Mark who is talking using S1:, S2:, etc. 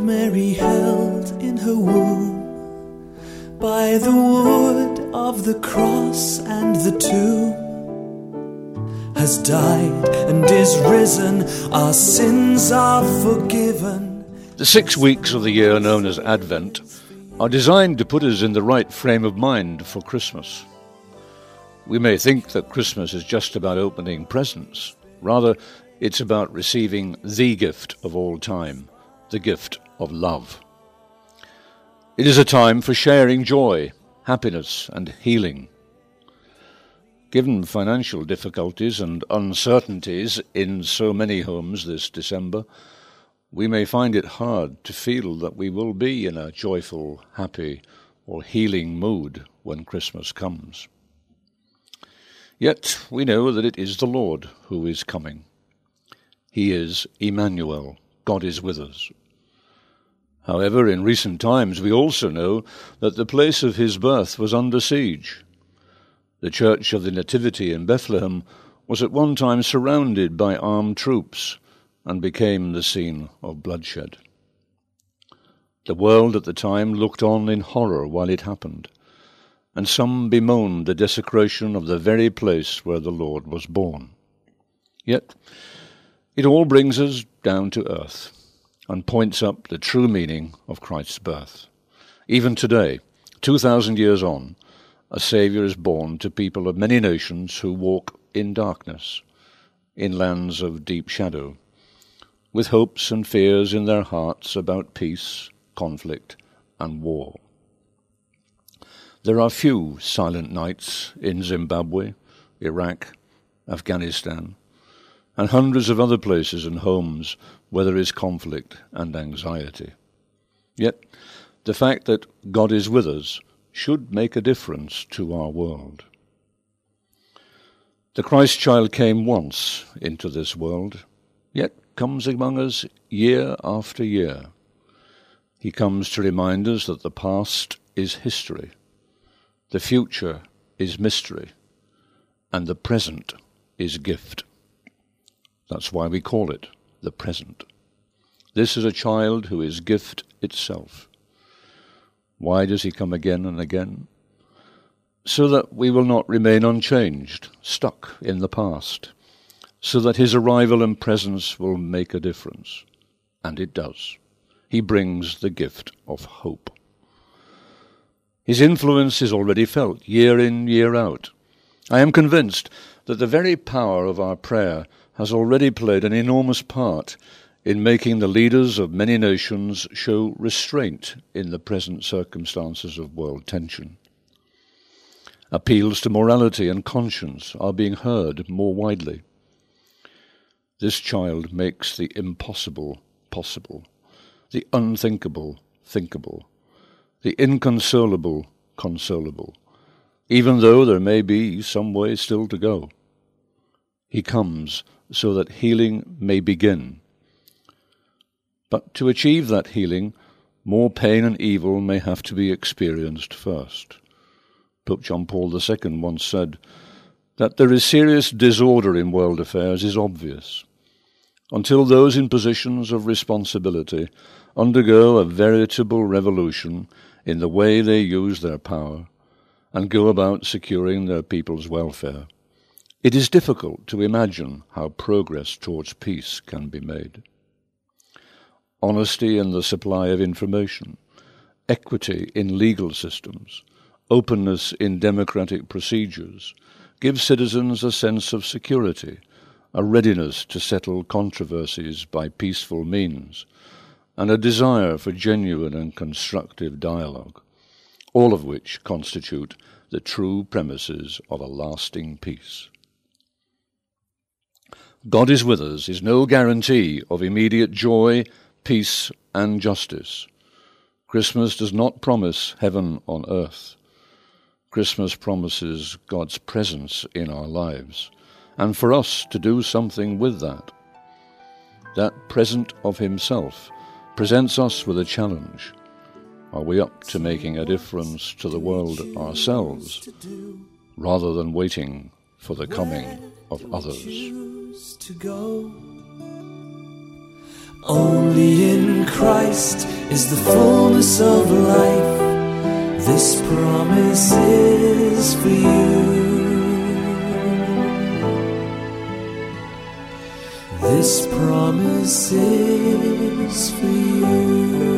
S1: Mary held in her womb, by the wood of the cross and the tomb, has died and is risen, our sins are forgiven.
S2: The 6 weeks of the year known as Advent are designed to put us in the right frame of mind for Christmas. We may think that Christmas is just about opening presents. Rather, it's about receiving the gift of all time, the gift of love. It is a time for sharing joy, happiness, and healing. Given financial difficulties and uncertainties in so many homes this December, we may find it hard to feel that we will be in a joyful, happy, or healing mood when Christmas comes. Yet we know that it is the Lord who is coming. He is Emmanuel, God is with us. However, in recent times we also know that the place of his birth was under siege. The Church of the Nativity in Bethlehem was at one time surrounded by armed troops and became the scene of bloodshed. The world at the time looked on in horror while it happened, and some bemoaned the desecration of the very place where the Lord was born. Yet it all brings us down to earth and points up the true meaning of Christ's birth. Even today, 2,000 years on, a Saviour is born to people of many nations who walk in darkness, in lands of deep shadow, with hopes and fears in their hearts about peace, conflict, and war. There are few silent nights in Zimbabwe, Iraq, Afghanistan, and hundreds of other places and homes where there is conflict and anxiety. Yet, the fact that God is with us should make a difference to our world. The Christ child came once into this world, yet comes among us year after year. He comes to remind us that the past is history, the future is mystery, and the present is gift. That's why we call it the present. This is a child who is gift itself. Why does he come again and again? So that we will not remain unchanged, stuck in the past, so that his arrival and presence will make a difference. And it does. He brings the gift of hope. His influence is already felt, year in, year out. I am convinced that the very power of our prayer has already played an enormous part in making the leaders of many nations show restraint in the present circumstances of world tension. Appeals to morality and conscience are being heard more widely. This child makes the impossible possible, the unthinkable thinkable, the inconsolable consolable, even though there may be some way still to go. He comes so that healing may begin. But to achieve that healing, more pain and evil may have to be experienced first. Pope John Paul II once said that there is serious disorder in world affairs is obvious, until those in positions of responsibility undergo a veritable revolution in the way they use their power and go about securing their people's welfare. It is difficult to imagine how progress towards peace can be made. Honesty in the supply of information, equity in legal systems, openness in democratic procedures give citizens a sense of security, a readiness to settle controversies by peaceful means, and a desire for genuine and constructive dialogue, all of which constitute the true premises of a lasting peace. God is with us is no guarantee of immediate joy, peace, and justice. Christmas does not promise heaven on earth. Christmas promises God's presence in our lives, and for us to do something with that. That present of himself presents us with a challenge. Are we up to making a difference to the world ourselves, rather than waiting for the coming of others?
S1: To go. Only in Christ is the fullness of life. This promise is for you. This promise is for you.